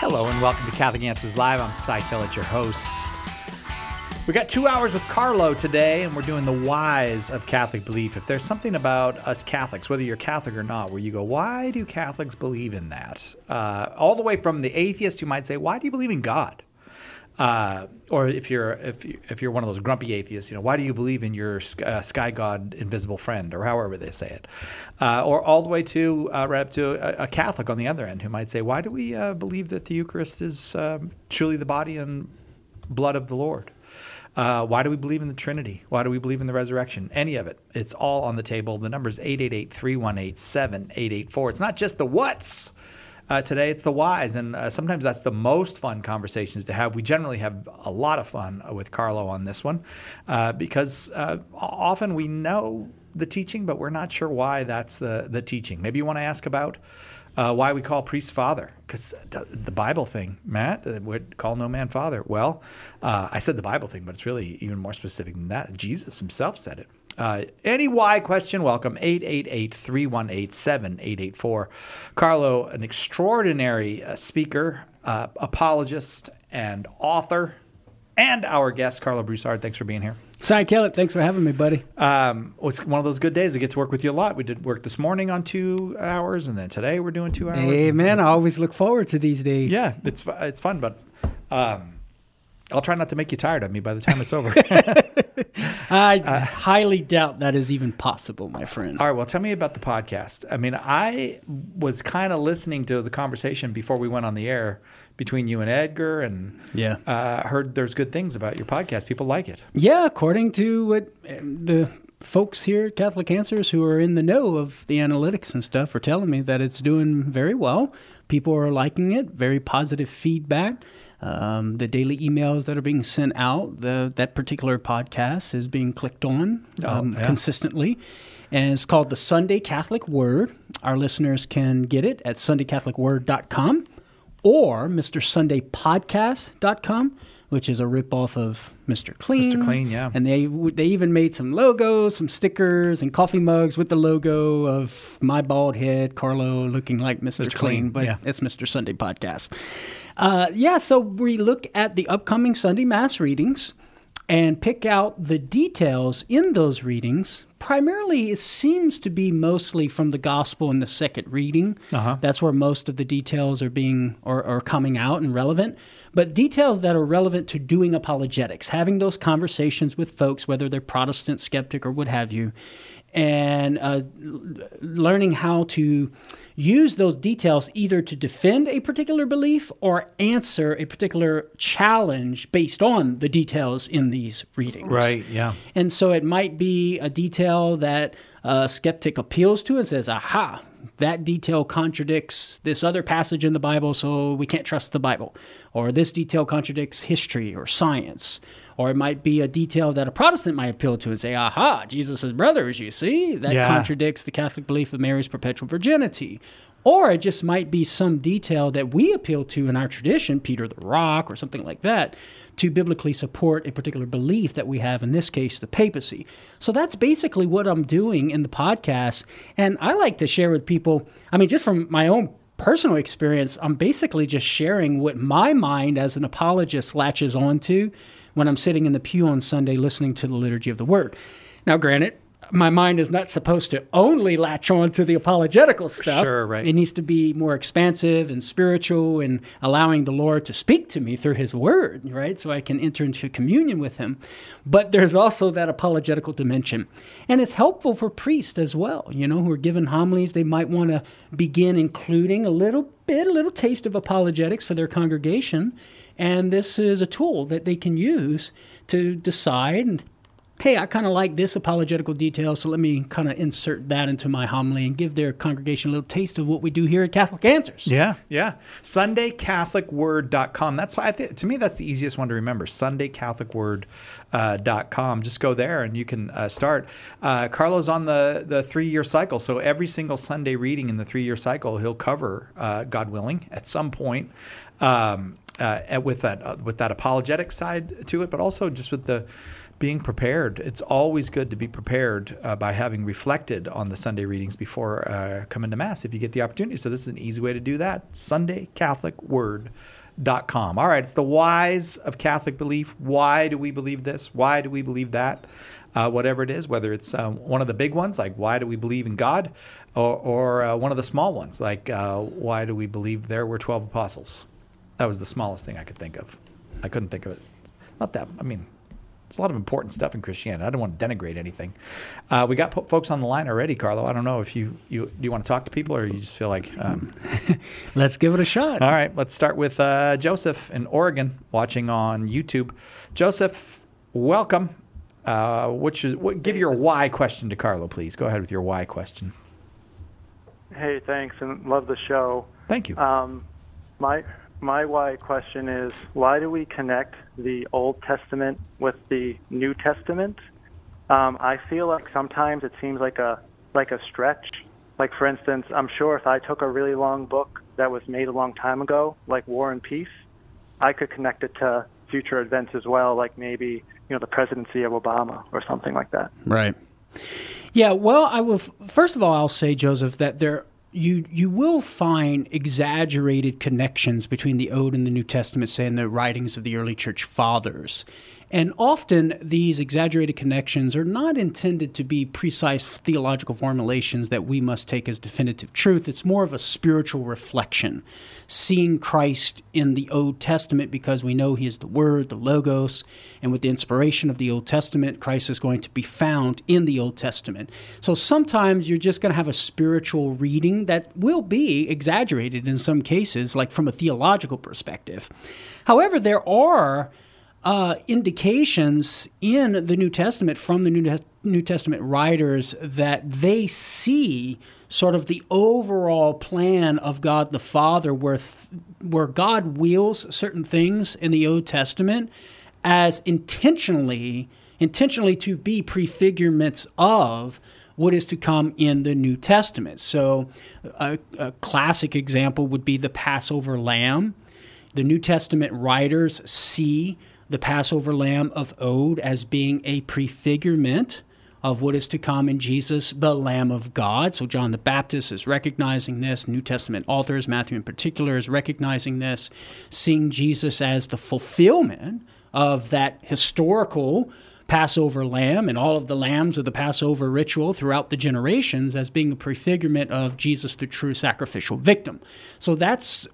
Hello and welcome to Catholic Answers Live. I'm Cy Kellett, your host. We got 2 hours with Carlo today, and we're doing the whys of Catholic belief. If there's something about us Catholics, whether you're Catholic or not, where you go, why do Catholics believe in that? All the way from the atheist who might say, why do you believe in God? Or if you're one of those grumpy atheists, why do you believe in your sky god, invisible friend, or however they say it? Or all the way to right up to a Catholic on the other end who might say, why do we believe that the Eucharist is truly the body and blood of the Lord? Why do we believe in the Trinity? Why do we believe in the resurrection? Any of it. It's all on the table. The number is 888-318-7884. It's not just the what's. Today, it's the whys, and sometimes that's the most fun conversations to have. We generally have a lot of fun with Carlo on this one because often we know the teaching, but we're not sure why that's the teaching. Maybe you want to ask about why we call priests father, because the Bible thing, Matt, would call no man father. Well, I said the Bible thing, but it's really even more specific than that. Jesus himself said it. Any why question, welcome, 888-318-7884. Carlo, an extraordinary speaker, apologist, and author, and our guest, Carlo Broussard. Thanks for being here. Cy Kellett, thanks for having me, buddy. It's one of those good days. I get to work with you a lot. We did work this morning on 2 hours, and then today we're doing 2 hours. Hey, man, I always look forward to these days. Yeah, it's fun, but I'll try not to make you tired of me by the time it's over. I highly doubt that is even possible, my friend. All right, well, tell me about the podcast. I mean, I was kind of listening to the conversation before we went on the air between you and Edgar, and heard there's good things about your podcast. People like it. Yeah, according to what the folks here at Catholic Answers who are in the know of the analytics and stuff are telling me that it's doing very well. People are liking it, very positive feedback. The daily emails that are being sent out, that particular podcast is being clicked on consistently. And it's called The Sunday Catholic Word. Our listeners can get it at sundaycatholicword.com or MrSundayPodcast.com, which is a ripoff of Mr. Clean. Mr. Clean, yeah. And they even made some logos, some stickers, and coffee mugs with the logo of my bald head, Carlo looking like Mr. Clean, but it's Mr. Sunday Podcast. So we look at the upcoming Sunday Mass readings and pick out the details in those readings. Primarily, it seems to be mostly from the Gospel in the second reading. That's where most of the details are being or coming out and relevant. But details that are relevant to doing apologetics, having those conversations with folks, whether they're Protestant, skeptic, or what have you, and learning how to use those details either to defend a particular belief or answer a particular challenge based on the details in these readings. Right, yeah. And so it might be a detail that a skeptic appeals to and says, aha, that detail contradicts this other passage in the Bible, so we can't trust the Bible. Or this detail contradicts history or science. Or it might be a detail that a Protestant might appeal to and say, aha, Jesus' brothers, you see? That contradicts the Catholic belief of Mary's perpetual virginity. Or it just might be some detail that we appeal to in our tradition, Peter the Rock or something like that, to biblically support a particular belief that we have, in this case, the papacy. So that's basically what I'm doing in the podcast. And I like to share with people, just from my own personal experience, I'm basically just sharing what my mind as an apologist latches onto when I'm sitting in the pew on Sunday listening to the Liturgy of the Word. Now, granted, my mind is not supposed to only latch on to the apologetical stuff. Sure, right. It needs to be more expansive and spiritual and allowing the Lord to speak to me through His Word, right? So I can enter into communion with Him. But there's also that apologetical dimension. And it's helpful for priests as well, who are given homilies. They might want to begin including a little taste of apologetics for their congregation. And this is a tool that they can use to decide, hey, I kind of like this apologetical detail, so let me kind of insert that into my homily and give their congregation a little taste of what we do here at Catholic Answers. Yeah. SundayCatholicWord.com. That's why to me that's the easiest one to remember. SundayCatholicWord.com. Just go there and you can start. Carlo's on the 3-year cycle, so every single Sunday reading in the 3-year cycle he'll cover, God willing, at some point. With that apologetic side to it, but also just with the being prepared. It's always good to be prepared by having reflected on the Sunday readings before coming to Mass if you get the opportunity. So this is an easy way to do that. SundayCatholicWord.com. All right, it's the whys of Catholic belief. Why do we believe this? Why do we believe that? Whatever it is, whether it's one of the big ones, like why do we believe in God, or one of the small ones, like why do we believe there were 12 apostles? That was the smallest thing I could think of. I couldn't think of it. Not that, I mean, there's a lot of important stuff in Christianity. I don't want to denigrate anything. We got folks on the line already, Carlo. I don't know if you want to talk to people or you just feel like... Let's give it a shot. All right, let's start with Joseph in Oregon watching on YouTube. Joseph, welcome. Give your why question to Carlo, please. Go ahead with your why question. Hey, thanks, and love the show. Thank you. My why question is, why do we connect the Old Testament with the New Testament? I feel like sometimes it seems like a stretch. Like, for instance, I'm sure if I took a really long book that was made a long time ago, like War and Peace, I could connect it to future events as well, like maybe the presidency of Obama or something like that. Right. Yeah. Well, I will. First of all, I'll say, Joseph, that you will find exaggerated connections between the Old and the New Testament, say in the writings of the early church fathers. And often these exaggerated connections are not intended to be precise theological formulations that we must take as definitive truth. It's more of a spiritual reflection, seeing Christ in the Old Testament because we know he is the Word, the Logos, and with the inspiration of the Old Testament, Christ is going to be found in the Old Testament. So sometimes you're just going to have a spiritual reading that will be exaggerated in some cases, like from a theological perspective. However, there are indications in the New Testament from the New Testament writers that they see sort of the overall plan of God the Father, where God wills certain things in the Old Testament as intentionally to be prefigurements of what is to come in the New Testament. So a classic example would be the Passover lamb. The New Testament writers see the Passover lamb of old as being a prefigurement of what is to come in Jesus, the Lamb of God. So John the Baptist is recognizing this. New Testament authors, Matthew in particular, is recognizing this, seeing Jesus as the fulfillment of that historical Passover lamb and all of the lambs of the Passover ritual throughout the generations as being a prefigurement of Jesus, the true sacrificial victim. So that's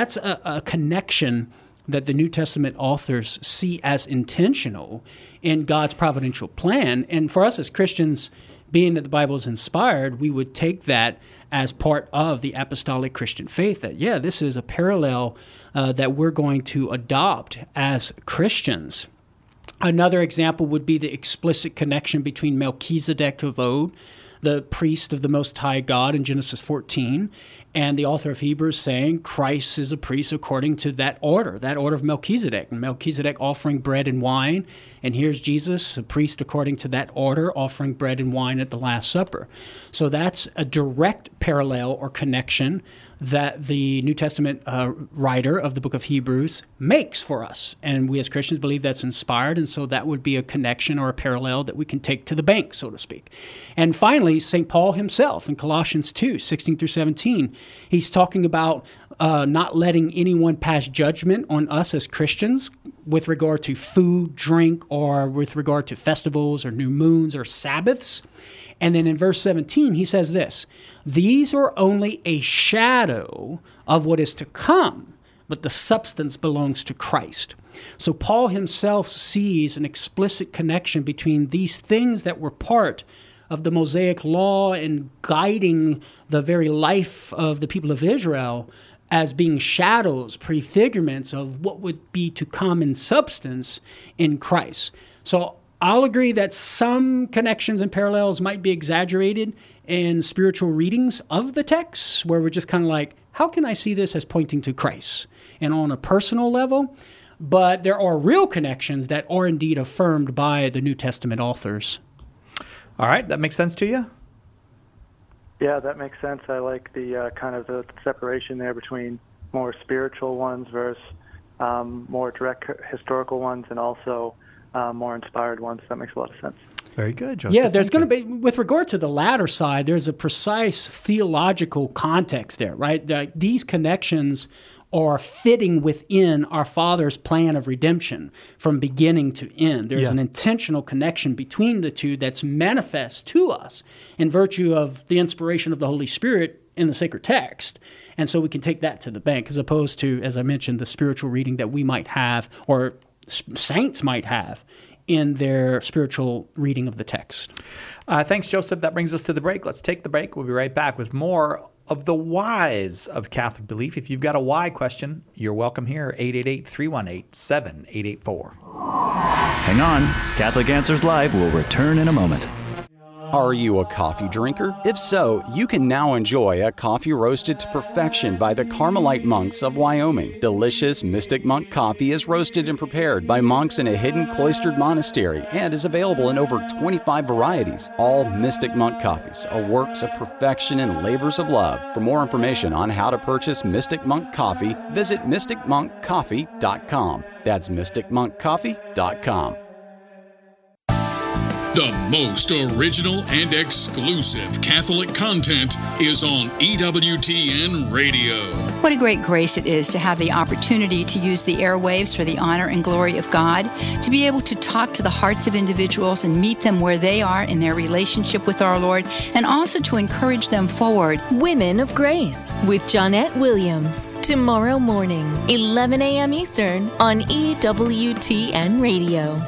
a connection that the New Testament authors see as intentional in God's providential plan. And for us as Christians, being that the Bible is inspired, we would take that as part of the apostolic Christian faith, that, this is a parallel that we're going to adopt as Christians. Another example would be the explicit connection between Melchizedek of old, the priest of the Most High God in Genesis 14, and the author of Hebrews saying Christ is a priest according to that order of Melchizedek. And Melchizedek offering bread and wine, and here's Jesus, a priest according to that order, offering bread and wine at the Last Supper. So that's a direct parallel or connection that the New Testament writer of the book of Hebrews makes for us. And we as Christians believe that's inspired, and so that would be a connection or a parallel that we can take to the bank, so to speak. And finally, St. Paul himself in Colossians 2, 16 through 17, he's talking about not letting anyone pass judgment on us as Christians with regard to food, drink, or with regard to festivals or new moons or Sabbaths. And then in verse 17, he says this, "These are only a shadow of what is to come, but the substance belongs to Christ." So Paul himself sees an explicit connection between these things that were part of the Mosaic law and guiding the very life of the people of Israel as being shadows, prefigurements of what would be to come in substance in Christ. So I'll agree that some connections and parallels might be exaggerated in spiritual readings of the text, where we're just kind of like, how can I see this as pointing to Christ? And on a personal level, but there are real connections that are indeed affirmed by the New Testament authors. All right, that makes sense to you? Yeah, that makes sense. I like the kind of the separation there between more spiritual ones versus more direct historical ones, and also more inspired ones. That makes a lot of sense. Very good, Joseph. Yeah, there's going to be, with regard to the latter side, there's a precise theological context there, right? These connections are fitting within our Father's plan of redemption from beginning to end. There's an intentional connection between the two that's manifest to us in virtue of the inspiration of the Holy Spirit in the sacred text. And so we can take that to the bank, as opposed to, as I mentioned, the spiritual reading that we might have, or saints might have, in their spiritual reading of the text. Thanks, Joseph. That brings us to the break. Let's take the break. We'll be right back with more of the whys of Catholic belief. If you've got a why question, you're welcome here. 888-318-7884. Hang on. Catholic Answers Live will return in a moment. Are you a coffee drinker? If so, you can now enjoy a coffee roasted to perfection by the Carmelite monks of Wyoming. Delicious Mystic Monk coffee is roasted and prepared by monks in a hidden cloistered monastery and is available in over 25 varieties. All Mystic Monk coffees are works of perfection and labors of love. For more information on how to purchase Mystic Monk coffee, visit mysticmonkcoffee.com. That's mysticmonkcoffee.com. The most original and exclusive Catholic content is on EWTN Radio. What a great grace it is to have the opportunity to use the airwaves for the honor and glory of God, to be able to talk to the hearts of individuals and meet them where they are in their relationship with our Lord, and also to encourage them forward. Women of Grace with Johnnette Williams. Tomorrow morning, 11 a.m. Eastern on EWTN Radio.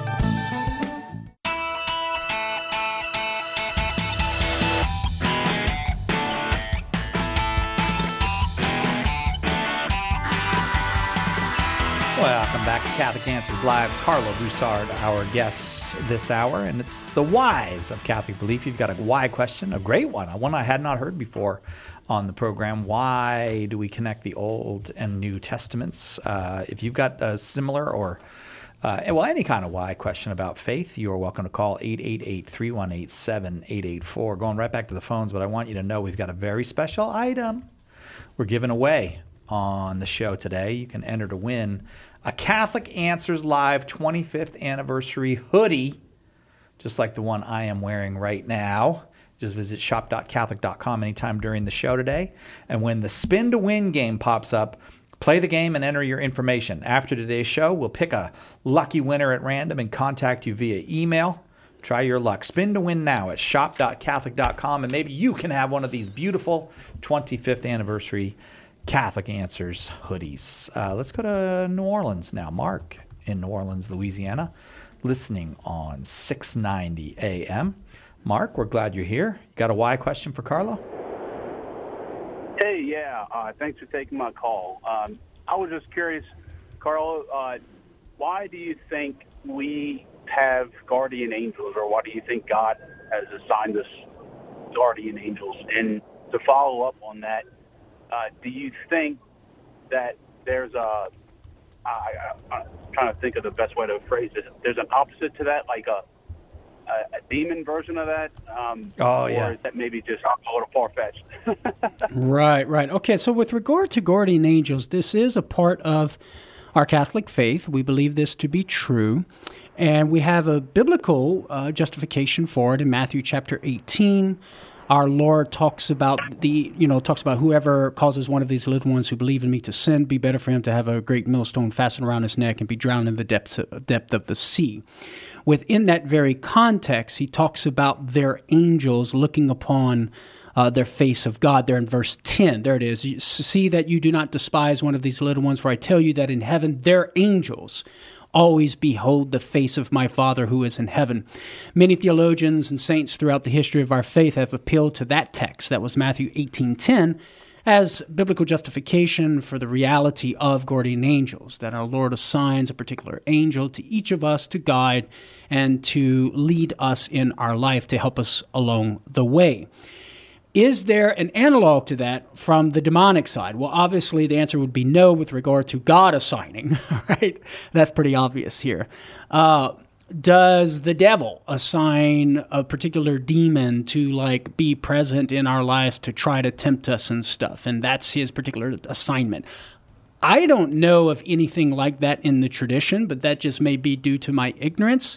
Welcome back to Catholic Answers Live. Carlo Broussard, our guest this hour, and it's the whys of Catholic belief. You've got a why question, a great one I had not heard before on the program. Why do we connect the Old and New Testaments? If you've got a similar or any kind of why question about faith, you are welcome to call 888-318-7884. Going right back to the phones, but I want you to know we've got a very special item we're giving away on the show today. You can enter to win a Catholic Answers Live 25th anniversary hoodie, just like the one I am wearing right now. Just visit shop.catholic.com anytime during the show today. And when the Spin to Win game pops up, play the game and enter your information. After today's show, we'll pick a lucky winner at random and contact you via email. Try your luck. Spin to win now at shop.catholic.com, and maybe you can have one of these beautiful 25th anniversary Catholic Answers hoodies. Let's go to New Orleans now. Mark in New Orleans, Louisiana, listening on 690 AM. Mark, we're glad you're here. Got a why question for Carlo? Hey, yeah. Thanks for taking my call. I was just curious, Carlo, why do you think we have guardian angels, or why do you think God has assigned us guardian angels? And to follow up on that, do you think that there's I'm trying to think of the best way to phrase it. There's an opposite to that, like a demon version of that? Or is that maybe just a little far-fetched? Right. Okay, so with regard to guardian angels, this is a part of our Catholic faith. We believe this to be true. And we have a biblical justification for it in Matthew chapter 18. Our Lord talks about whoever causes one of these little ones who believe in me to sin, be better for him to have a great millstone fastened around his neck and be drowned in the depth of the sea. Within that very context, he talks about their angels looking upon their face of God. There in verse 10, there it is. See that you do not despise one of these little ones, for I tell you that in heaven their angels always behold the face of my Father who is in heaven. Many theologians and saints throughout the history of our faith have appealed to that text, that was Matthew 18:10, as biblical justification for the reality of guardian angels, that our Lord assigns a particular angel to each of us to guide and to lead us in our life, to help us along the way. Is there an analog to that from the demonic side? Well, obviously the answer would be no with regard to God assigning, right? That's pretty obvious here. Does the devil assign a particular demon to be present in our lives to try to tempt us and stuff? And that's his particular assignment. I don't know of anything like that in the tradition, but that just may be due to my ignorance.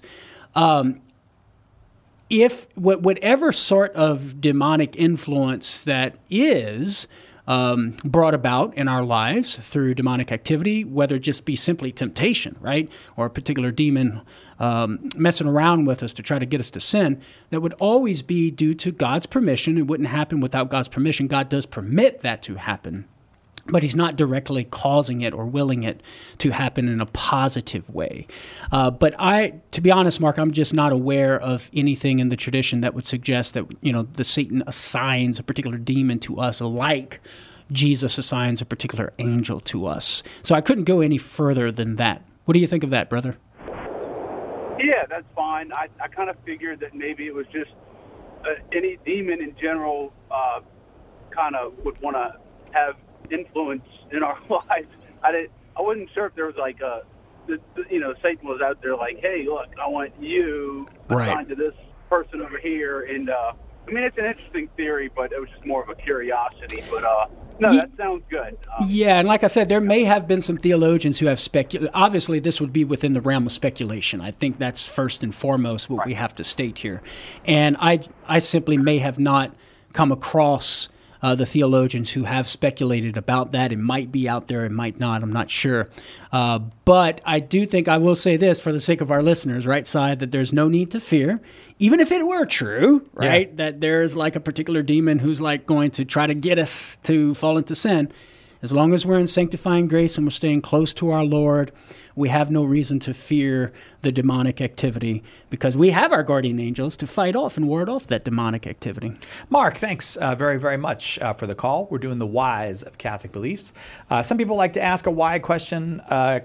If whatever sort of demonic influence that is brought about in our lives through demonic activity, whether it just be simply temptation, right, or a particular demon messing around with us to try to get us to sin, that would always be due to God's permission. It wouldn't happen without God's permission. God does permit that to happen, but he's not directly causing it or willing it to happen in a positive way. But to be honest, Mark, I'm just not aware of anything in the tradition that would suggest that, the Satan assigns a particular demon to us like Jesus assigns a particular angel to us. So I couldn't go any further than that. What do you think of that, brother? Yeah, that's fine. I kind of figured that maybe it was just any demon in general kind of would want to have influence in our lives. I wasn't sure if there was like Satan was out there like, hey, look, I want you assigned to this person over here. And it's an interesting theory, but it was just more of a curiosity. But that sounds good. Yeah, and like I said, there may have been some theologians who have speculated. Obviously, this would be within the realm of speculation. I think that's first and foremost what we have to state here. And I simply may have not come across the theologians who have speculated about that. It might be out there, it might not, I'm not sure. But I do think I will say this for the sake of our listeners, right, side, that there's no need to fear, even if it were true, right, that there's like a particular demon who's like going to try to get us to fall into sin. As long as we're in sanctifying grace and we're staying close to our Lord, we have no reason to fear the demonic activity because we have our guardian angels to fight off and ward off that demonic activity. Mark, thanks very, very much for the call. We're doing the whys of Catholic beliefs. Some people like to ask a why question,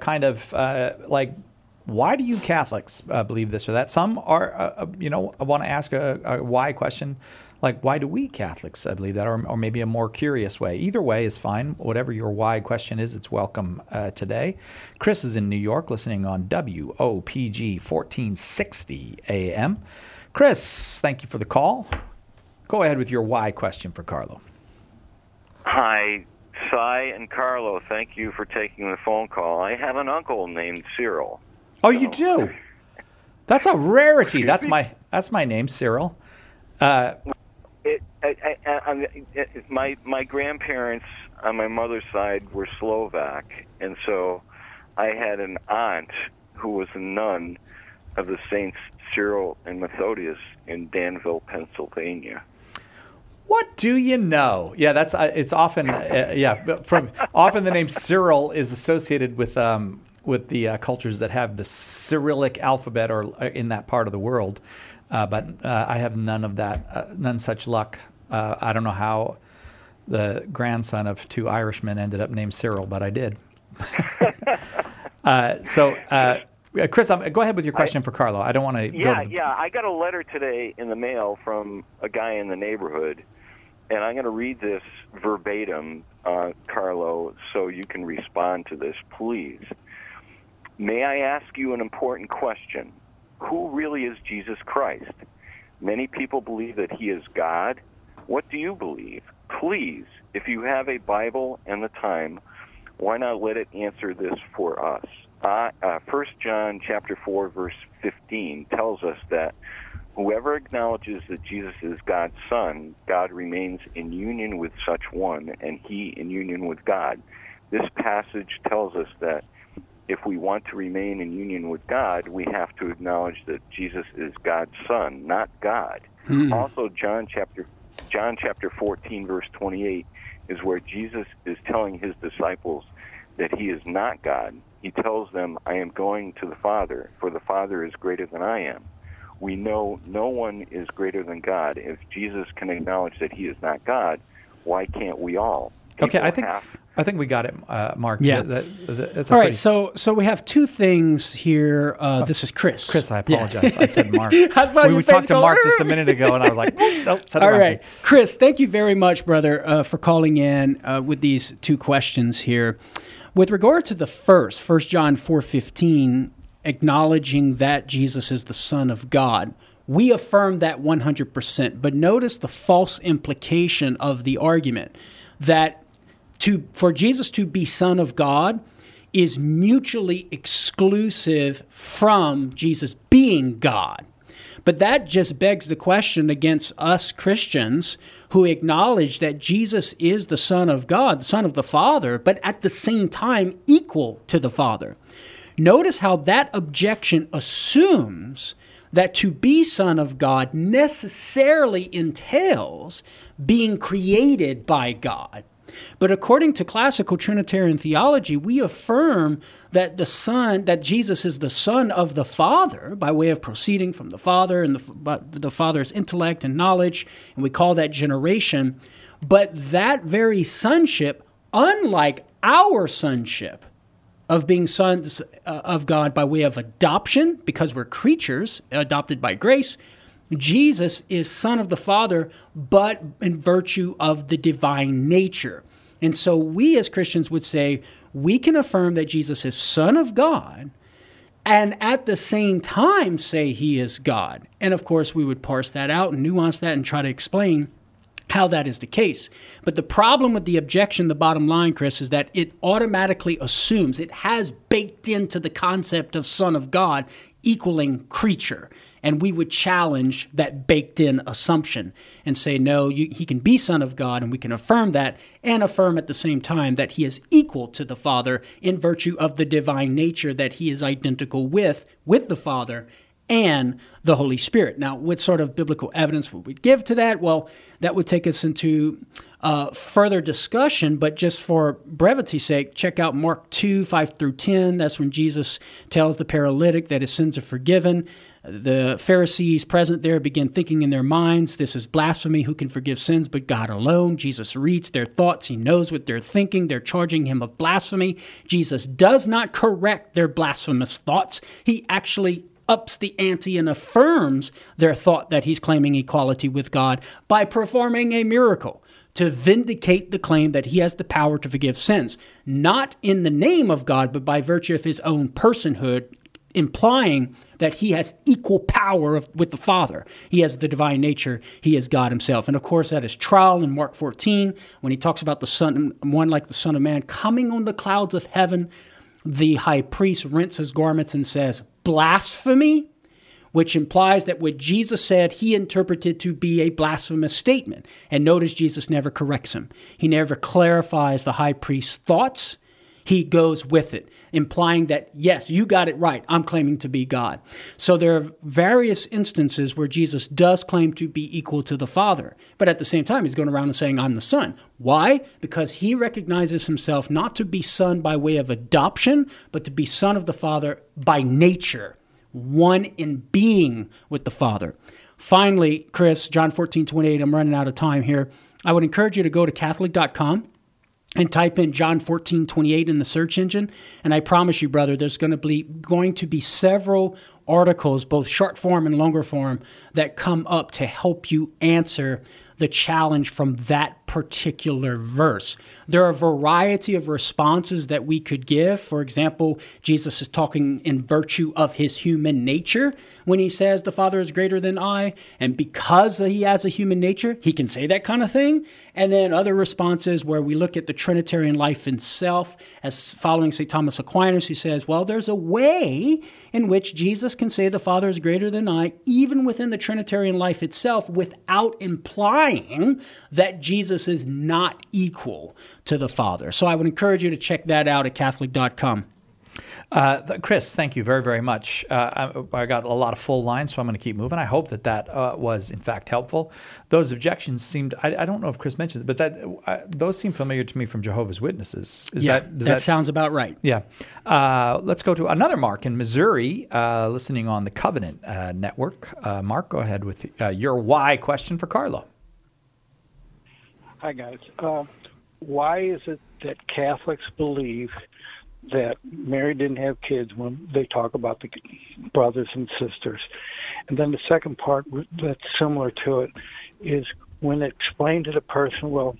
like, why do you Catholics believe this or that? Some are, want to ask a why question. Like, why do we Catholics believe that? Or maybe a more curious way. Either way is fine. Whatever your why question is, it's welcome today. Chris is in New York listening on WOPG 1460 AM. Chris, thank you for the call. Go ahead with your why question for Carlo. Hi, Cy and Carlo. Thank you for taking the phone call. I have an uncle named Cyril. Oh, you do? That's a rarity. That's my name, Cyril. My grandparents on my mother's side were Slovak, and so I had an aunt who was a nun of the Saints Cyril and Methodius in Danville, Pennsylvania. What do you know? Yeah, it's often often the name Cyril is associated with the cultures that have the Cyrillic alphabet or in that part of the world. But I have none of that, none such luck. I don't know how the grandson of two Irishmen ended up named Cyril, but I did. Chris, go ahead with your question for Carlo. I don't want to go to I got a letter today in the mail from a guy in the neighborhood, and I'm going to read this verbatim, Carlo, so you can respond to this, please. May I ask you an important question? Who really is Jesus Christ? Many people believe that he is God. What do you believe? Please, if you have a Bible and the time, why not let it answer this for us? 1 John chapter 4, verse 15 tells us that whoever acknowledges that Jesus is God's Son, God remains in union with such one, and he in union with God. This passage tells us that if we want to remain in union with God, we have to acknowledge that Jesus is God's Son, not God. Also, John chapter 14, verse 28 is where Jesus is telling his disciples that he is not God. He tells them, I am going to the Father, for the Father is greater than I am. We know no one is greater than God. If Jesus can acknowledge that he is not God, why can't we all? Okay, I think we got it, Mark. Yeah. That's all right, so we have two things here. This is Chris. Chris, I apologize. Yeah. I said Mark. I saw we talked to Mark just a minute ago, and I was like, nope. All right. Chris, thank you very much, brother, for calling in with these two questions here. With regard to the first, 1 John 4:15, acknowledging that Jesus is the Son of God, we affirm that 100%. But notice the false implication of the argument that For Jesus to be Son of God is mutually exclusive from Jesus being God. But that just begs the question against us Christians who acknowledge that Jesus is the Son of God, the Son of the Father, but at the same time equal to the Father. Notice how that objection assumes that to be Son of God necessarily entails being created by God. But according to classical Trinitarian theology, we affirm that that Jesus is the Son of the Father by way of proceeding from the Father and the Father's intellect and knowledge, and we call that generation. But that very sonship, unlike our sonship of being sons of God by way of adoption, because we're creatures adopted by grace, Jesus is Son of the Father, but in virtue of the divine nature. And so we as Christians would say we can affirm that Jesus is Son of God and at the same time say he is God. And of course, we would parse that out and nuance that and try to explain how that is the case. But the problem with the objection, the bottom line, Chris, is that it automatically assumes, it has baked into the concept of Son of God equaling creature. And we would challenge that baked-in assumption and say, no, he can be Son of God, and we can affirm that, and affirm at the same time that he is equal to the Father in virtue of the divine nature that he is identical with the Father and the Holy Spirit. Now, what sort of biblical evidence would we give to that? Well, that would take us into further discussion, but just for brevity's sake, check out Mark 2, 5 through 10. That's when Jesus tells the paralytic that his sins are forgiven. The Pharisees present there begin thinking in their minds, this is blasphemy, who can forgive sins but God alone? Jesus reads their thoughts. He knows what they're thinking. They're charging him of blasphemy. Jesus does not correct their blasphemous thoughts. He actually ups the ante and affirms their thought that he's claiming equality with God by performing a miracle to vindicate the claim that he has the power to forgive sins, not in the name of God, but by virtue of his own personhood, implying that he has equal power with the Father. He has the divine nature. He is God himself. And of course, at his trial in Mark 14, when he talks about the Son, one like the Son of Man coming on the clouds of heaven, the high priest rents his garments and says, blasphemy, which implies that what Jesus said he interpreted to be a blasphemous statement. And notice Jesus never corrects him. He never clarifies the high priest's thoughts. He goes with it, implying that, yes, you got it right. I'm claiming to be God. So there are various instances where Jesus does claim to be equal to the Father. But at the same time, he's going around and saying, I'm the Son. Why? Because he recognizes himself not to be Son by way of adoption, but to be Son of the Father by nature, one in being with the Father. Finally, Chris, John 14:28, I'm running out of time here. I would encourage you to go to Catholic.com and type in John 14:28 in the search engine. And I promise you, brother, there's going to be several articles, both short form and longer form, that come up to help you answer the challenge from that particular verse. There are a variety of responses that we could give. For example, Jesus is talking in virtue of his human nature when he says the Father is greater than I, and because he has a human nature, he can say that kind of thing. And then other responses where we look at the Trinitarian life itself as following St. Thomas Aquinas, who says, well, there's a way in which Jesus can say the Father is greater than I, even within the Trinitarian life itself, without implying that Jesus is not equal to the Father. So I would encourage you to check that out at Catholic.com. Chris, thank you very, very much. I got a lot of full lines, so I'm going to keep moving. I hope that was, in fact, helpful. Those objections seemed, I don't know if Chris mentioned it, but those seem familiar to me from Jehovah's Witnesses. That sounds about right. Yeah. Let's go to another Mark in Missouri, listening on the Covenant Network. Mark, go ahead with your why question for Carlo. Hi, guys. Why is it that Catholics believe that Mary didn't have kids when they talk about the brothers and sisters? And then the second part that's similar to it is when explained to the person, well,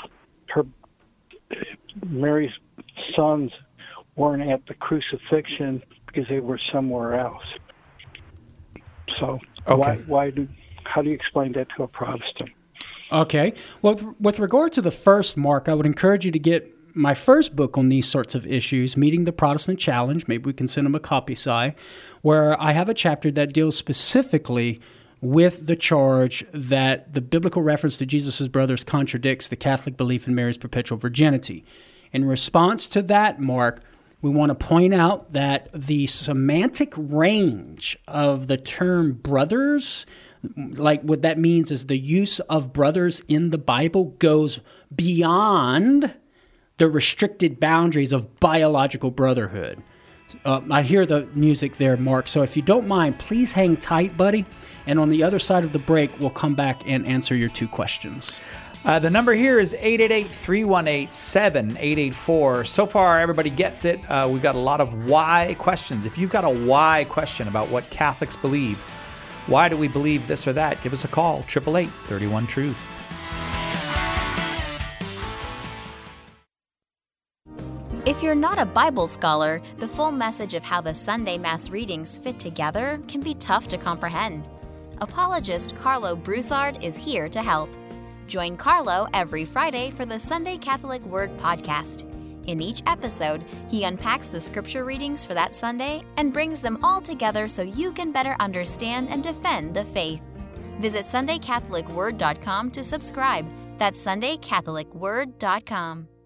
Mary's sons weren't at the crucifixion because they were somewhere else. So okay. how do you explain that to a Protestant? Okay. Well, with regard to the first, Mark, I would encourage you to get my first book on these sorts of issues, Meeting the Protestant Challenge. Maybe we can send them a copy, Si, where I have a chapter that deals specifically with the charge that the biblical reference to Jesus' brothers contradicts the Catholic belief in Mary's perpetual virginity. In response to that, Mark, we want to point out that the semantic range of the term brothers, like what that means is the use of brothers in the Bible goes beyond the restricted boundaries of biological brotherhood. I hear the music there, Mark. So if you don't mind, please hang tight, buddy. And on the other side of the break, we'll come back and answer your 2 questions. The number here is 888-318-7884. So far, everybody gets it. We've got a lot of why questions. If you've got a why question about what Catholics believe, why do we believe this or that, give us a call, 888-31-TRUTH. If you're not a Bible scholar, the full message of how the Sunday Mass readings fit together can be tough to comprehend. Apologist Carlo Broussard is here to help. Join Carlo every Friday for the Sunday Catholic Word podcast. In each episode, he unpacks the scripture readings for that Sunday and brings them all together so you can better understand and defend the faith. Visit SundayCatholicWord.com to subscribe. That's SundayCatholicWord.com.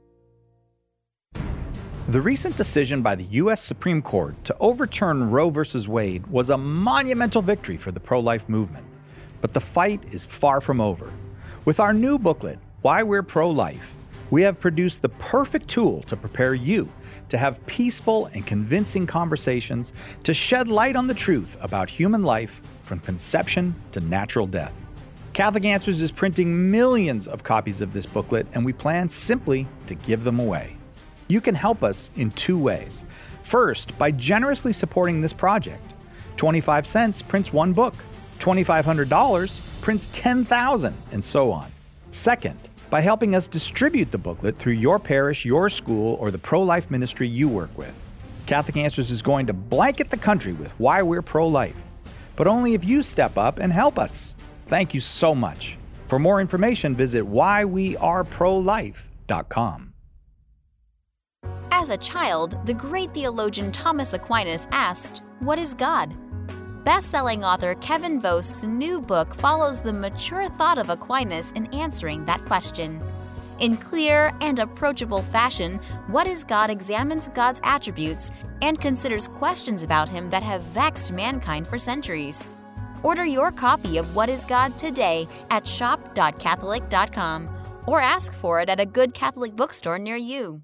The recent decision by the U.S. Supreme Court to overturn Roe v. Wade was a monumental victory for the pro-life movement. But the fight is far from over. With our new booklet, Why We're Pro-Life, we have produced the perfect tool to prepare you to have peaceful and convincing conversations to shed light on the truth about human life from conception to natural death. Catholic Answers is printing millions of copies of this booklet, and we plan simply to give them away. You can help us in 2 ways. First, by generously supporting this project. 25 cents prints 1 book. $2,500 prints 10,000, and so on. Second, by helping us distribute the booklet through your parish, your school, or the pro-life ministry you work with. Catholic Answers is going to blanket the country with why we're pro-life, but only if you step up and help us. Thank you so much. For more information, visit whyweareprolife.com. As a child, the great theologian Thomas Aquinas asked, "What is God?" Best-selling author Kevin Vost's new book follows the mature thought of Aquinas in answering that question. In clear and approachable fashion, What is God examines God's attributes and considers questions about him that have vexed mankind for centuries. Order your copy of What is God today at shop.catholic.com or ask for it at a good Catholic bookstore near you.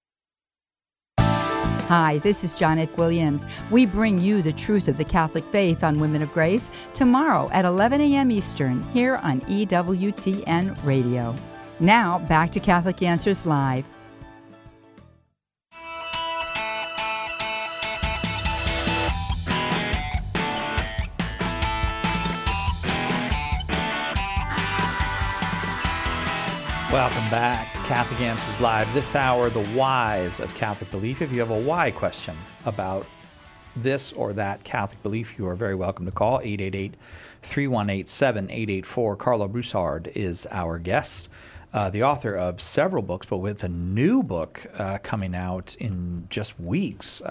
Hi, this is Johnette Williams. We bring you the truth of the Catholic faith on Women of Grace tomorrow at 11 a.m. Eastern here on EWTN Radio. Now, back to Catholic Answers Live. Welcome back to Catholic Answers Live. This hour, the whys of Catholic belief. If you have a why question about this or that Catholic belief, you are very welcome to call 888-318-7884. Carlo Broussard is our guest, the author of several books, but with a new book coming out in just weeks.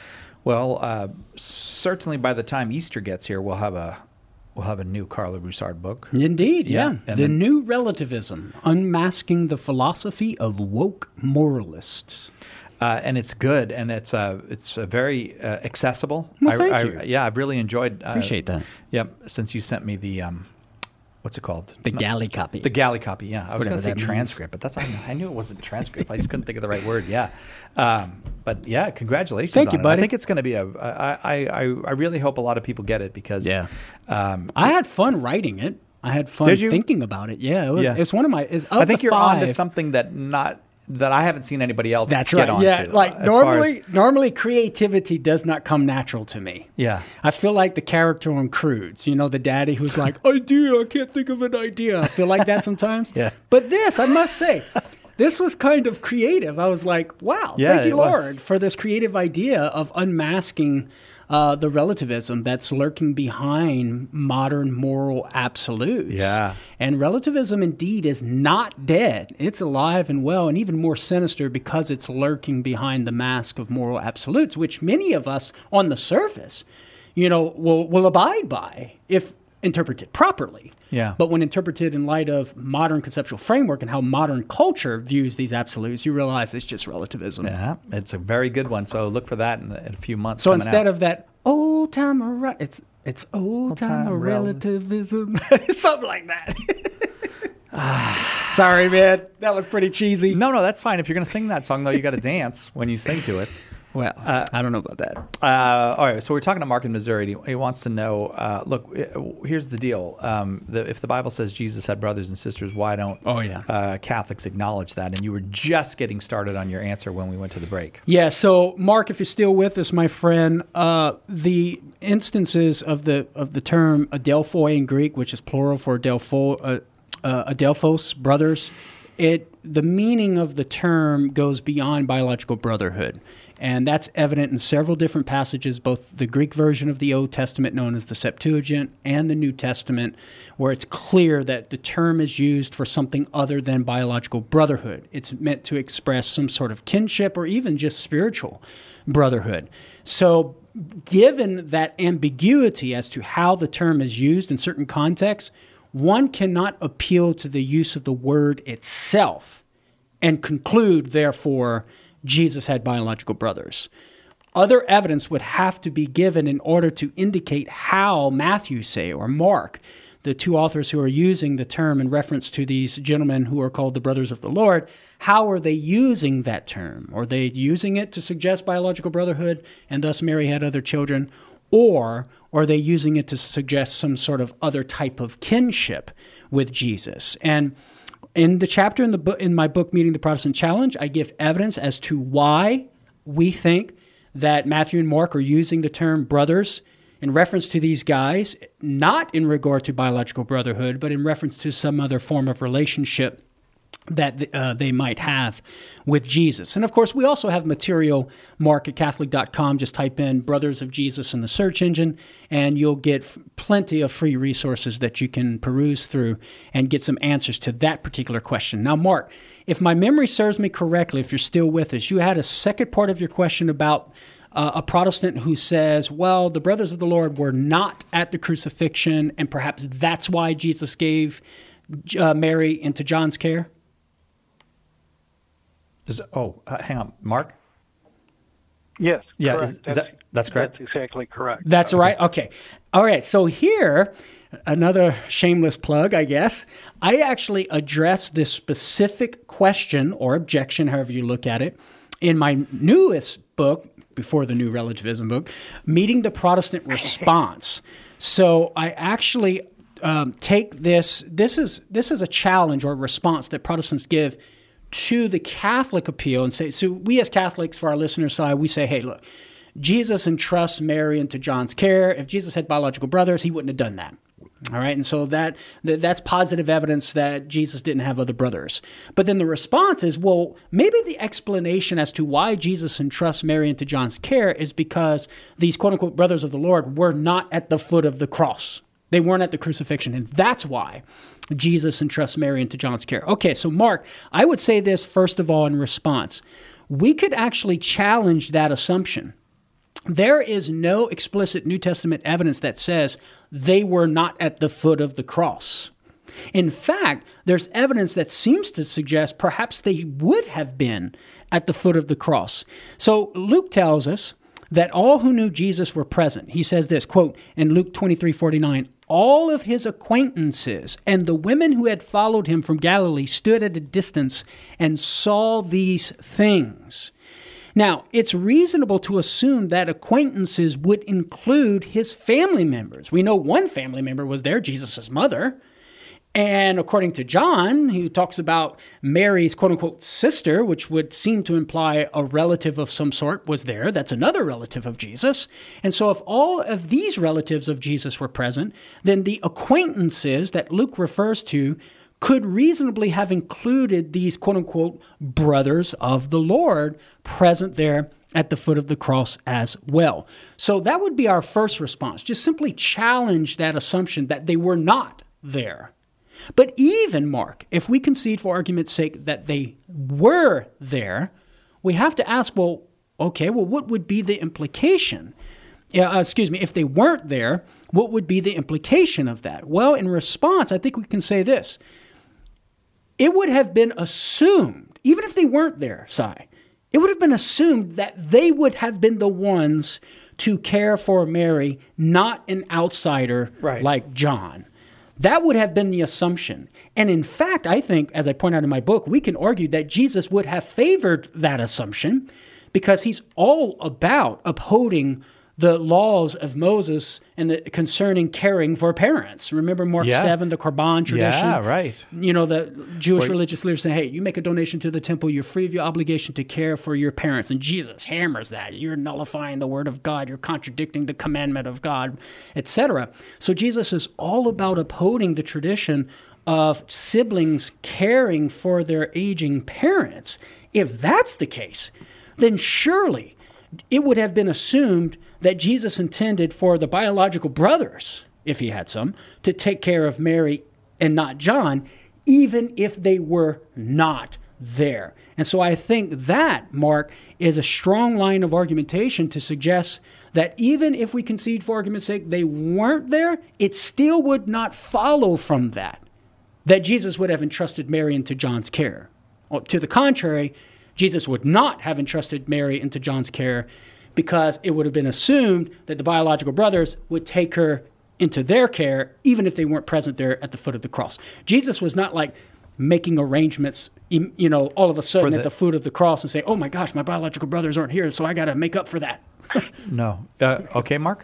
Certainly by the time Easter gets here, we'll have a new Carlo Broussard book. Indeed, yeah. And the New Relativism, Unmasking the Philosophy of Woke Moralists. And it's good, and it's very accessible. Well, thank you. Yeah, I've really enjoyed. Appreciate that. Yep, since you sent me the what's it called? The galley copy. The galley copy. Yeah, I was going to say that transcript, but I knew it wasn't transcript. I just couldn't think of the right word. Yeah, but yeah, congratulations. Thank you, on it. buddy. I think it's going to be I really hope a lot of people get it because I had fun writing it. I had fun thinking about it. Yeah, it was. It's one of my. I think you're onto something that I haven't seen anybody else get onto. Yeah, like normally creativity does not come natural to me. Yeah. I feel like the character on Croods, the daddy who's like, idea, I can't think of an idea. I feel like that sometimes. Yeah. But this, I must say, this was kind of creative. I was like, wow, thank you, Lord, for this creative idea of unmasking the relativism that's lurking behind modern moral absolutes. Yeah. And relativism indeed is not dead. It's alive and well, and even more sinister because it's lurking behind the mask of moral absolutes, which many of us on the surface, will abide by if interpreted properly. Yeah. But when interpreted in light of modern conceptual framework and how modern culture views these absolutes, you realize it's just relativism. Yeah, it's a very good one. So look for that in a few months. So instead of that old time, it's old time relativism, something like that. Sorry, man, that was pretty cheesy. No, that's fine. If you're going to sing that song, though, you got to dance when you sing to it. Well, I don't know about that. All right, so we're talking to Mark in Missouri. He wants to know, look, here's the deal. If the Bible says Jesus had brothers and sisters, why don't Catholics acknowledge that? And you were just getting started on your answer when we went to the break. Yeah, so Mark, if you're still with us, my friend, the instances of the term adelphoi in Greek, which is plural for adelphos, brothers, the meaning of the term goes beyond biological brotherhood. And that's evident in several different passages, both the Greek version of the Old Testament, known as the Septuagint, and the New Testament, where it's clear that the term is used for something other than biological brotherhood. It's meant to express some sort of kinship or even just spiritual brotherhood. So given that ambiguity as to how the term is used in certain contexts, one cannot appeal to the use of the word itself and conclude, therefore, Jesus had biological brothers. Other evidence would have to be given in order to indicate how Matthew, say, or Mark, the two authors who are using the term in reference to these gentlemen who are called the brothers of the Lord, how are they using that term? Are they using it to suggest biological brotherhood and thus Mary had other children? Or are they using it to suggest some sort of other type of kinship with Jesus? And in the chapter in my book, Meeting the Protestant Challenge, I give evidence as to why we think that Matthew and Mark are using the term brothers in reference to these guys, not in regard to biological brotherhood, but in reference to some other form of relationship that they might have with Jesus. And of course, we also have material, Mark at Catholic.com. Just type in Brothers of Jesus in the search engine, and you'll get plenty of free resources that you can peruse through and get some answers to that particular question. Now, Mark, if my memory serves me correctly, if you're still with us, you had a second part of your question about a Protestant who says, well, the brothers of the Lord were not at the crucifixion, and perhaps that's why Jesus gave Mary into John's care. Hang on, Mark? Yes. Yeah, correct. that's correct? That's exactly correct. That's right. Okay. All right. So here, another shameless plug, I guess. I actually address this specific question or objection, however you look at it, in my newest book, before the new relativism book, Meeting the Protestant Response. So I actually take this. This is a challenge or a response that Protestants give to the Catholic appeal and say, so we as Catholics, for our listeners' side, we say, hey, look, Jesus entrusts Mary into John's care. If Jesus had biological brothers, he wouldn't have done that. All right, and so that's positive evidence that Jesus didn't have other brothers. But then the response is, well, maybe the explanation as to why Jesus entrusts Mary into John's care is because these quote-unquote brothers of the Lord were not at the foot of the cross. They weren't at the crucifixion, and that's why Jesus entrusts Mary into John's care. Okay, so Mark, I would say this first of all in response. We could actually challenge that assumption. There is no explicit New Testament evidence that says they were not at the foot of the cross. In fact, there's evidence that seems to suggest perhaps they would have been at the foot of the cross. So Luke tells us that all who knew Jesus were present. He says this, quote, in Luke 23:49, all of his acquaintances and the women who had followed him from Galilee stood at a distance and saw these things. Now, it's reasonable to assume that acquaintances would include his family members. We know one family member was there, Jesus' mother. And according to John, he talks about Mary's quote-unquote sister, which would seem to imply a relative of some sort was there. That's another relative of Jesus. And so if all of these relatives of Jesus were present, then the acquaintances that Luke refers to could reasonably have included these quote-unquote brothers of the Lord present there at the foot of the cross as well. So that would be our first response. Just simply challenge that assumption that they were not there. But even, Mark, if we concede for argument's sake that they were there, we have to ask, well, what would be the implication? If they weren't there, what would be the implication of that? Well, in response, I think we can say this. It would have been assumed, even if they weren't there, it would have been assumed that they would have been the ones to care for Mary, not an outsider like John. That would have been the assumption. And in fact, I think, as I point out in my book, we can argue that Jesus would have favored that assumption because he's all about upholding the laws of Moses and concerning caring for parents. Remember Mark 7, the Korban tradition? Yeah, right. The Jewish religious leaders say, hey, you make a donation to the temple, you're free of your obligation to care for your parents. And Jesus hammers that. You're nullifying the word of God. You're contradicting the commandment of God, etc. So Jesus is all about upholding the tradition of siblings caring for their aging parents. If that's the case, then surely it would have been assumed that Jesus intended for the biological brothers, if he had some, to take care of Mary and not John, even if they were not there. And so I think that, Mark, is a strong line of argumentation to suggest that even if we concede for argument's sake they weren't there, it still would not follow from that Jesus would have entrusted Mary into John's care. Well, to the contrary, Jesus would not have entrusted Mary into John's care because it would have been assumed that the biological brothers would take her into their care even if they weren't present there at the foot of the cross. Jesus was not like making arrangements, all of a sudden at the foot of the cross and say, oh my gosh, my biological brothers aren't here, so I got to make up for that. No. Okay, Mark?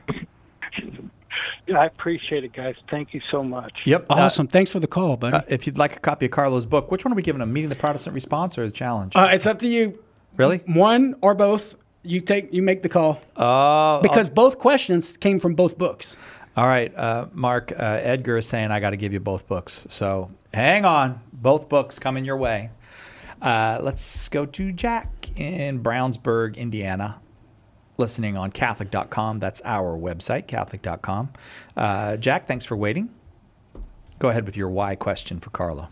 Yeah, I appreciate it, guys. Thank you so much. Yep. Awesome. Thanks for the call, buddy. If you'd like a copy of Carlo's book, which one are we giving him? Meeting the Protestant Response or the Challenge? It's up to you. Really? One or both. You make the call. Because both questions came from both books. All right, Mark, Edgar is saying I got to give you both books. So hang on. Both books coming your way. Let's go to Jack in Brownsburg, Indiana, listening on Catholic.com. That's our website, Catholic.com. Jack, thanks for waiting. Go ahead with your why question for Carlo.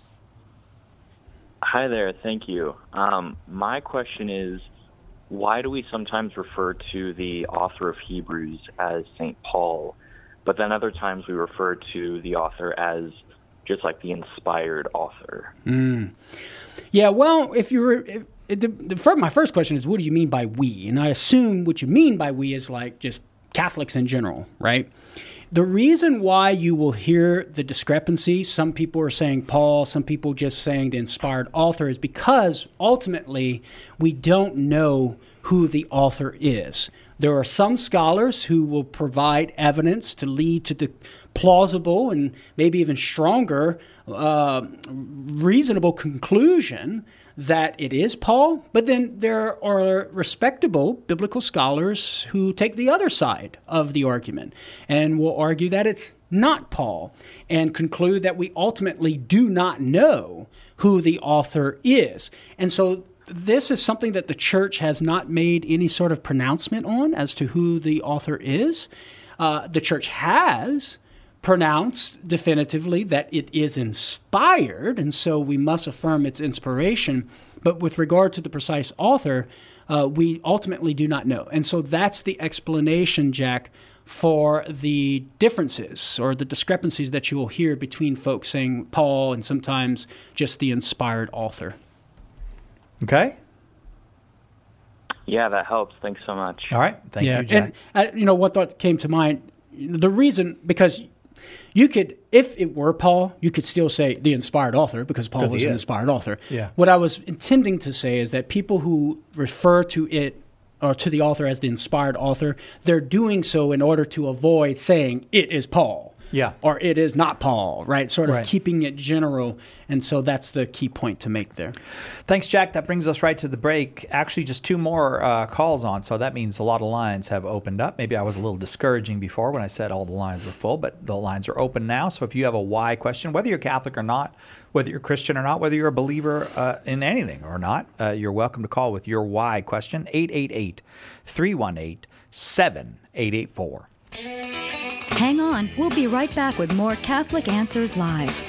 Hi there. Thank you. My question is, why do we sometimes refer to the author of Hebrews as St. Paul, but then other times we refer to the author as just like the inspired author? Yeah, well, my first question is, what do you mean by we? And I assume what you mean by we is like just Catholics in general, right? The reason why you will hear the discrepancy, some people are saying Paul, some people just saying the inspired author, is because ultimately we don't know who the author is. There are some scholars who will provide evidence to lead to the plausible and maybe even stronger reasonable conclusion that it is Paul, but then there are respectable biblical scholars who take the other side of the argument and will argue that it's not Paul and conclude that we ultimately do not know who the author is. And so this is something that the church has not made any sort of pronouncement on as to who the author is. The church has pronounced definitively that it is inspired, and so we must affirm its inspiration. But with regard to the precise author, we ultimately do not know. And so that's the explanation, Jack, for the differences or the discrepancies that you will hear between folks saying Paul and sometimes just the inspired author. Okay. Yeah, that helps. Thanks so much. All right. Thank you, Jack. And what thought came to mind, the reason, because you could, if it were Paul, you could still say the inspired author because Paul was an inspired author. Yeah. What I was intending to say is that people who refer to it or to the author as the inspired author, they're doing so in order to avoid saying it is Paul. or it is not Paul, right? Sort of Right. keeping it general. And so that's the key point to make there. Thanks, Jack. That brings us right to the break. Actually, just 2 more calls on, so that means a lot of lines have opened up. Maybe I was a little discouraging before when I said all the lines were full, but the lines are open now. So if you have a why question, whether you're Catholic or not, whether you're Christian or not, whether you're a believer in anything or not, you're welcome to call with your why question, 888-318-7884. Hang on, we'll be right back with more Catholic Answers Live.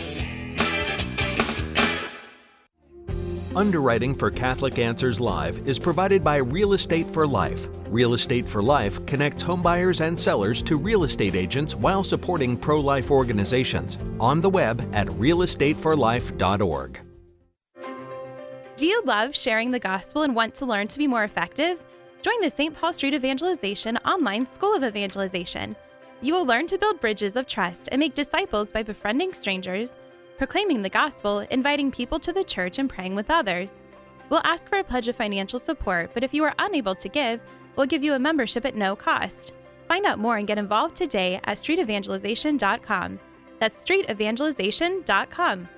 Underwriting for Catholic Answers Live is provided by Real Estate for Life. Real Estate for Life connects homebuyers and sellers to real estate agents while supporting pro-life organizations. On the web at realestateforlife.org. Do you love sharing the gospel and want to learn to be more effective? Join the St. Paul Street Evangelization online School of Evangelization. You will learn to build bridges of trust and make disciples by befriending strangers, proclaiming the gospel, inviting people to the church, and praying with others. We'll ask for a pledge of financial support, but if you are unable to give, we'll give you a membership at no cost. Find out more and get involved today at streetevangelization.com. That's streetevangelization.com.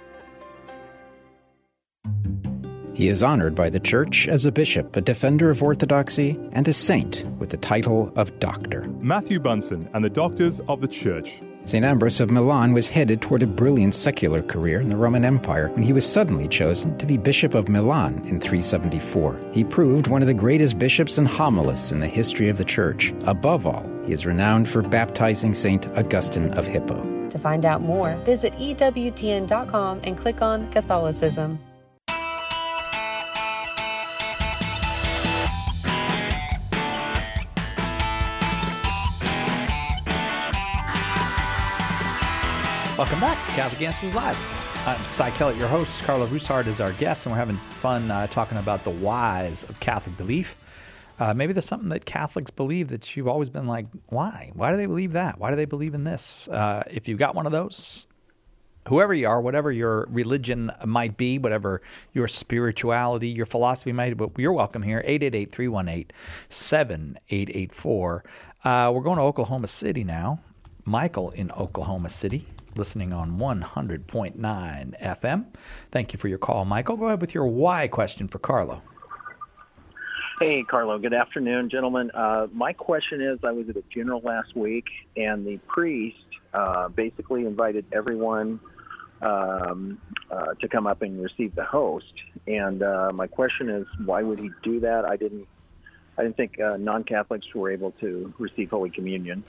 He is honored by the Church as a bishop, a defender of orthodoxy, and a saint with the title of Doctor. Matthew Bunsen and the Doctors of the Church. St. Ambrose of Milan was headed toward a brilliant secular career in the Roman Empire when he was suddenly chosen to be Bishop of Milan in 374. He proved one of the greatest bishops and homilists in the history of the Church. Above all, he is renowned for baptizing St. Augustine of Hippo. To find out more, visit EWTN.com and click on Catholicism. Welcome back to Catholic Answers Live. I'm Cy Kellett, your host. Carlo Roussard is our guest, and we're having fun talking about the whys of Catholic belief. Maybe there's something that Catholics believe that you've always been like, why? Why do they believe that? Why do they believe in this? If you've got one of those, whoever you are, whatever your religion might be, whatever your spirituality, your philosophy might be, you're welcome here, 888-318-7884. We're going to Oklahoma City now. Michael in Oklahoma City, listening on 100.9 FM. Thank you for your call, Michael. Go ahead with your why question for Carlo. Hey, Carlo. Good afternoon, gentlemen. My question is, I was at a funeral last week, and the priest basically invited everyone to come up and receive the host. And my question is, why would he do that? I didn't think non-Catholics were able to receive Holy Communion.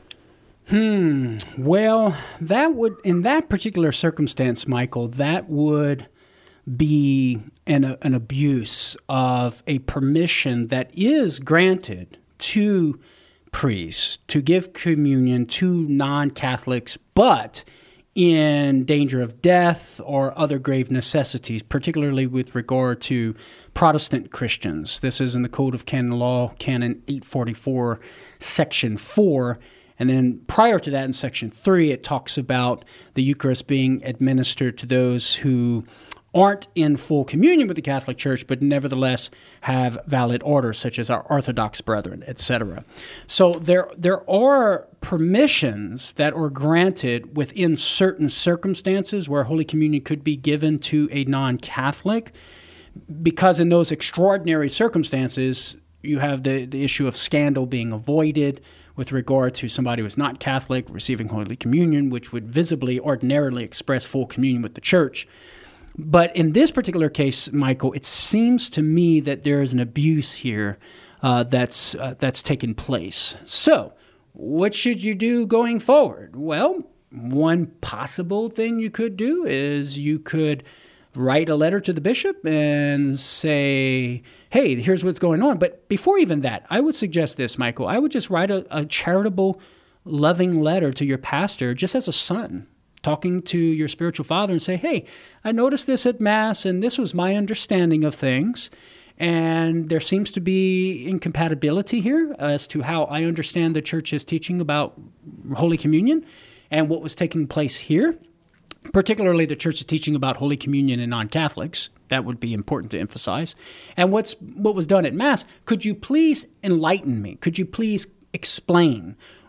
Well, that would, in that particular circumstance, Michael, that would be an abuse of a permission that is granted to priests to give communion to non-Catholics, but in danger of death or other grave necessities, particularly with regard to Protestant Christians. This is in the Code of Canon Law, Canon 844, Section 4. And then prior to that, in Section 3, it talks about the Eucharist being administered to those who aren't in full communion with the Catholic Church, but nevertheless have valid orders, such as our Orthodox brethren, etc. So there are permissions that are granted within certain circumstances where Holy Communion could be given to a non-Catholic, because in those extraordinary circumstances, you have the issue of scandal being avoided with regard to somebody who is not Catholic receiving Holy Communion, which would visibly, ordinarily express full communion with the Church. But in this particular case, Michael, it seems to me that there is an abuse here that's taken place. So, what should you do going forward? Well, one possible thing you could do is you could write a letter to the bishop and say, hey, here's what's going on. But before even that, I would suggest this, Michael. I would just write a charitable, loving letter to your pastor, just as a son, talking to your spiritual father and say, hey, I noticed this at Mass, and this was my understanding of things. And there seems to be incompatibility here as to how I understand the Church is teaching about Holy Communion and what was taking place here. Particularly the Church is teaching about Holy Communion in non-Catholics. That would be important to emphasize. And what was done at Mass, could you please enlighten me? Could you please explain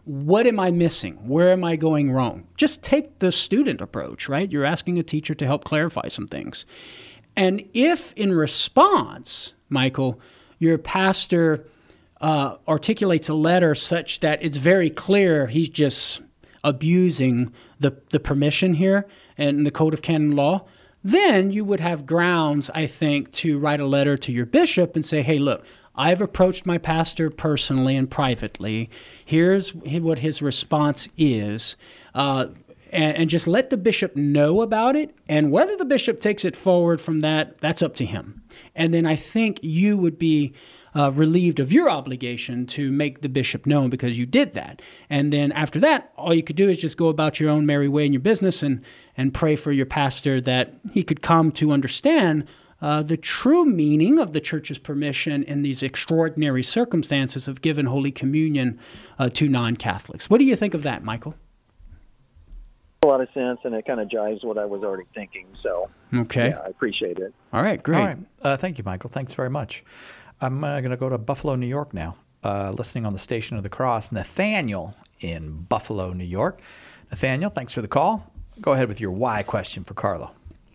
what am I missing? Where am I going wrong? Just take the student approach, right? You're asking a teacher to help clarify some things. And if in response, Michael, your pastor articulates a letter such that it's very clear he's just abusing the permission here and the Code of Canon Law, then you would have grounds, I think, to write a letter to your bishop and say, hey, look, I've approached my pastor personally and privately. Here's what his response is. And just let the bishop know about it. And whether the bishop takes it forward from that, that's up to him. And then I think you would be relieved of your obligation to make the bishop known because you did that. And then after that, all you could do is just go about your own merry way in your business and pray for your pastor that he could come to understand the true meaning of the church's permission in these extraordinary circumstances of giving Holy Communion to non-Catholics. What do you think of that, Michael? A lot of sense, and it kind of jives what I was already thinking. So, okay, yeah, I appreciate it. All right, great. All right. Thank you, Michael. Thanks very much. I'm going to go to Buffalo, New York now, listening on the Station of the Cross. Nathaniel in Buffalo, New York. Nathaniel, thanks for the call. Go ahead with your why question for Carlo.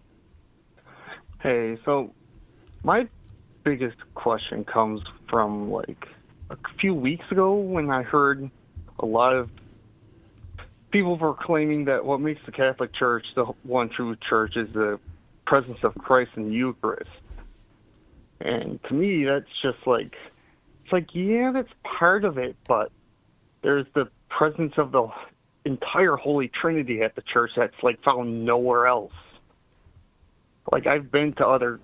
Hey, so my biggest question comes from like a few weeks ago when I heard a lot of people proclaiming that what makes the Catholic Church the one true church is the presence of Christ in the Eucharist. And to me, that's just like, it's like, yeah, that's part of it, but there's the presence of the entire Holy Trinity at the church that's like found nowhere else. Like I've been to other,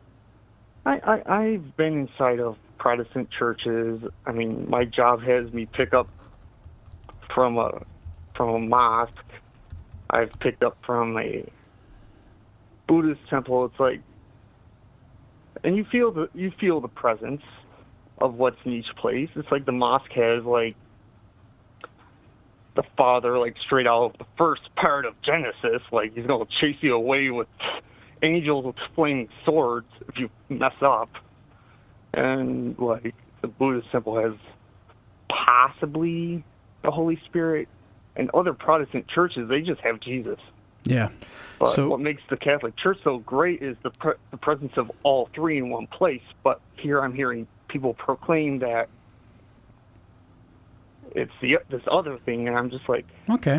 I've been inside of Protestant churches. I mean, my job has me pick up from a mosque. I've picked up from a Buddhist temple. It's like, and you feel the presence of what's in each place. It's like the mosque has like the Father, like straight out of the first part of Genesis, like he's gonna chase you away with angels with flaming swords if you mess up. And like the Buddhist temple has possibly the Holy Spirit. And other Protestant churches, they just have Jesus. Yeah. But what makes the Catholic Church so great is the presence of all three in one place. But here I'm hearing people proclaim that it's this other thing, and I'm just like... Okay.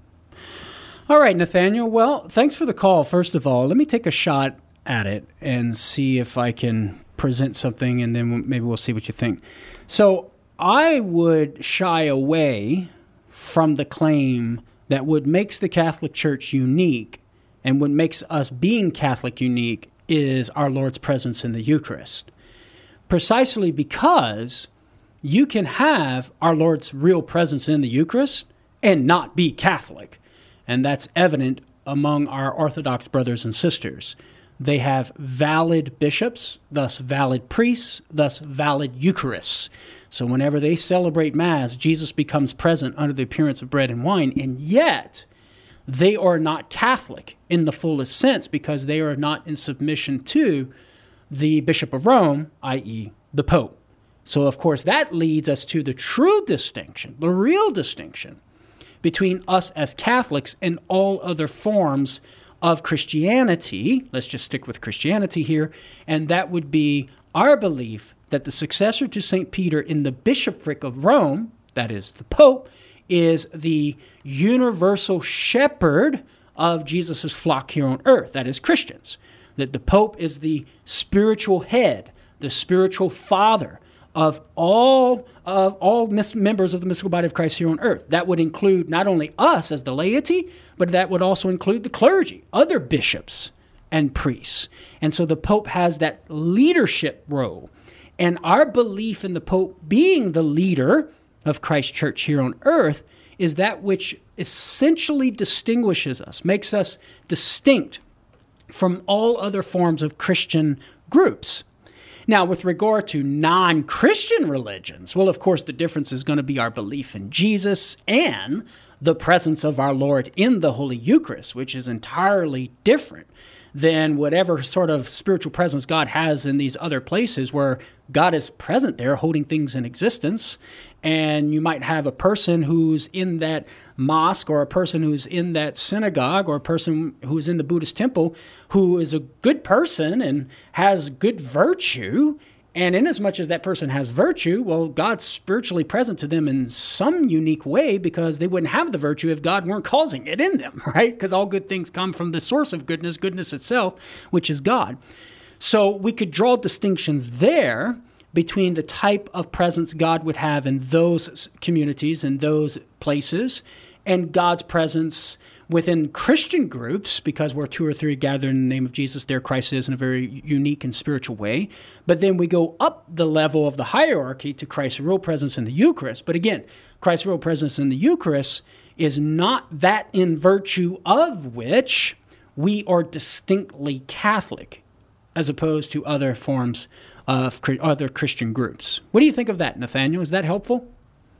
All right, Nathaniel. Well, thanks for the call, first of all. Let me take a shot at it and see if I can present something, and then maybe we'll see what you think. So I would shy away from the claim that what makes the Catholic Church unique and what makes us being Catholic unique is our Lord's presence in the Eucharist. Precisely because you can have our Lord's real presence in the Eucharist and not be Catholic. And that's evident among our Orthodox brothers and sisters. They have valid bishops, thus valid priests, thus valid Eucharists. So whenever they celebrate Mass, Jesus becomes present under the appearance of bread and wine, and yet they are not Catholic in the fullest sense because they are not in submission to the Bishop of Rome, i.e. the Pope. So, of course, that leads us to the true distinction, the real distinction between us as Catholics and all other forms of Christianity. Let's just stick with Christianity here, and that would be our belief that the successor to St. Peter in the bishopric of Rome, that is the Pope, is the universal shepherd of Jesus' flock here on earth, that is Christians. That the Pope is the spiritual head, the spiritual father of all members of the mystical body of Christ here on earth. That would include not only us as the laity, but that would also include the clergy, other bishops and priests. And so the Pope has that leadership role. And our belief in the Pope being the leader of Christ's church here on earth is that which essentially distinguishes us, makes us distinct from all other forms of Christian groups. Now, with regard to non-Christian religions, well, of course, the difference is going to be our belief in Jesus and the presence of our Lord in the Holy Eucharist, which is entirely different than whatever sort of spiritual presence God has in these other places where God is present there holding things in existence. And you might have a person who's in that mosque or a person who's in that synagogue or a person who's in the Buddhist temple who is a good person and has good virtue. And inasmuch as that person has virtue, well, God's spiritually present to them in some unique way because they wouldn't have the virtue if God weren't causing it in them, right? Because all good things come from the source of goodness, goodness itself, which is God. So we could draw distinctions there between the type of presence God would have in those communities and those places and God's presence within Christian groups, because where two or three gather in the name of Jesus, there Christ is in a very unique and spiritual way. But then we go up the level of the hierarchy to Christ's real presence in the Eucharist. But again, Christ's real presence in the Eucharist is not that in virtue of which we are distinctly Catholic, as opposed to other forms of other Christian groups. What do you think of that, Nathaniel? Is that helpful?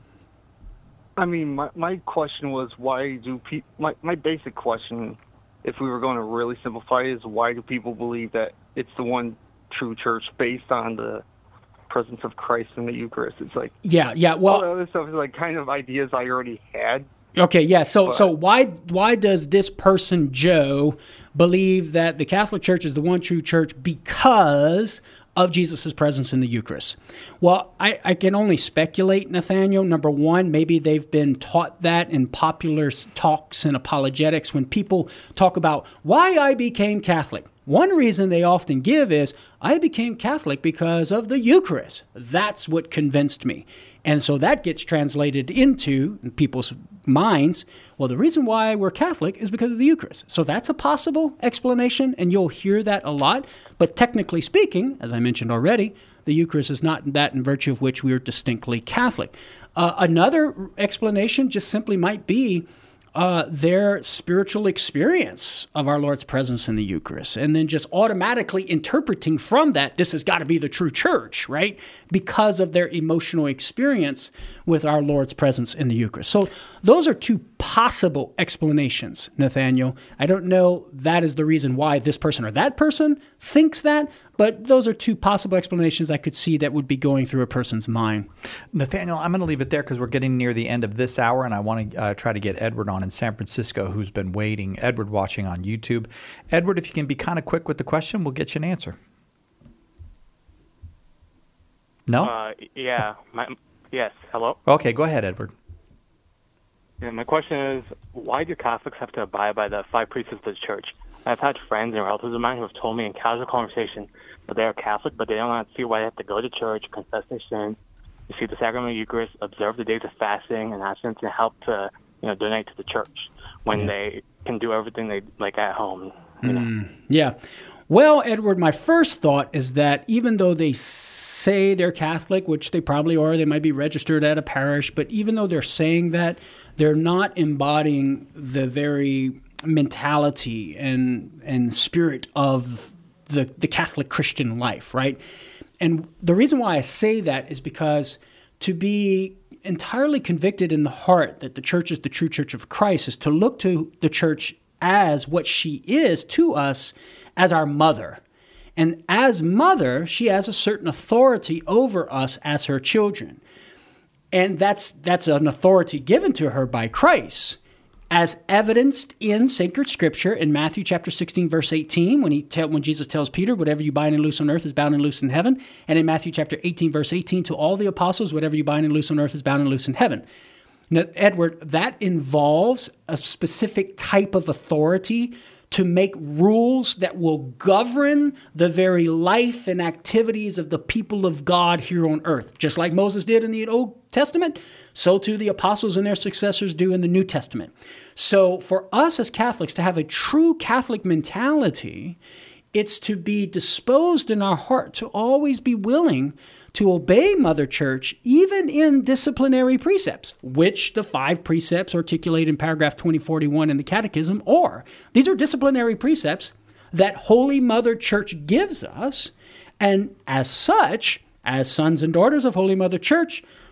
I mean, my question was, why do people... My basic question, if we were going to really simplify it, is why do people believe that it's the one true church based on the presence of Christ in the Eucharist? It's like... Yeah, well... All the other stuff is like kind of ideas I already had. Okay, yeah, so why does this person, Joe, believe that the Catholic Church is the one true church because of Jesus' presence in the Eucharist? Well, I can only speculate, Nathaniel. Number one, maybe they've been taught that in popular talks and apologetics when people talk about why I became Catholic. One reason they often give is, I became Catholic because of the Eucharist. That's what convinced me. And so that gets translated into people's minds, well, the reason why we're Catholic is because of the Eucharist. So that's a possible explanation, and you'll hear that a lot. But technically speaking, as I mentioned already, the Eucharist is not that in virtue of which we are distinctly Catholic. Another explanation just simply might be their spiritual experience of our Lord's presence in the Eucharist, and then just automatically interpreting from that, this has got to be the true church, right? Because of their emotional experience with our Lord's presence in the Eucharist. So those are two possible explanations, Nathaniel. I don't know that is the reason why this person or that person thinks that, but those are two possible explanations I could see that would be going through a person's mind. Nathaniel, I'm going to leave it there because we're getting near the end of this hour, and I want to try to get Edward on in San Francisco, who's been waiting. Edward watching on YouTube. Edward, if you can be kind of quick with the question, we'll get you an answer. No? Yeah. Yes. Hello? Okay, go ahead, Edward. Yeah, my question is, why do Catholics have to abide by the 5 precepts of the Church? I've had friends and relatives of mine who have told me in casual conversation that they are Catholic, but they don't see why they have to go to church, confess their sins, receive the sacrament of the Eucharist, observe the days of fasting and abstinence, and help to donate to the church when they can do everything they like at home. Yeah. Well, Edward, my first thought is that even though they say they're Catholic, which they probably are, they might be registered at a parish, but even though they're saying that, they're not embodying the very mentality and spirit of the Catholic Christian life, right? And the reason why I say that is because to be entirely convicted in the heart that the church is the true church of Christ is to look to the church as what she is to us as our mother. And as mother, she has a certain authority over us as her children. And that's an authority given to her by Christ, as evidenced in sacred scripture in Matthew chapter 16, verse 18, when Jesus tells Peter, whatever you bind and loose on earth is bound and loose in heaven. And in Matthew chapter 18, verse 18, to all the apostles, whatever you bind and loose on earth is bound and loose in heaven. Now, Edward, that involves a specific type of authority to make rules that will govern the very life and activities of the people of God here on earth. Just like Moses did in the Old Testament, so too the apostles and their successors do in the New Testament. So for us as Catholics to have a true Catholic mentality, it's to be disposed in our heart to always be willing to obey Mother Church, even in disciplinary precepts, which the 5 precepts articulate in paragraph 2041 in the Catechism are. These are disciplinary precepts that Holy Mother Church gives us, and as such, as sons and daughters of Holy Mother Church,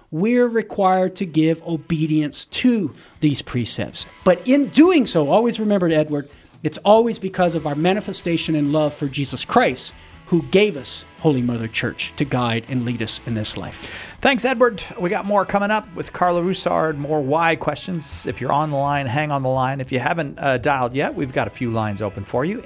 we're required to give obedience to these precepts. But in doing so, always remember, Edward, it's always because of our manifestation in love for Jesus Christ, who gave us Holy Mother Church to guide and lead us in this life. Thanks, Edward. We got more coming up with Carlo Roussard, more why questions. If you're on the line, hang on the line. If you haven't dialed yet, we've got a few lines open for you,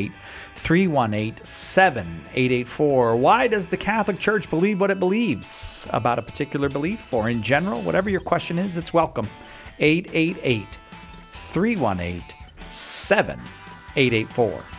888-318-7884. Why does the Catholic Church believe what it believes about a particular belief or in general? Whatever your question is, it's welcome. 888-318-7884.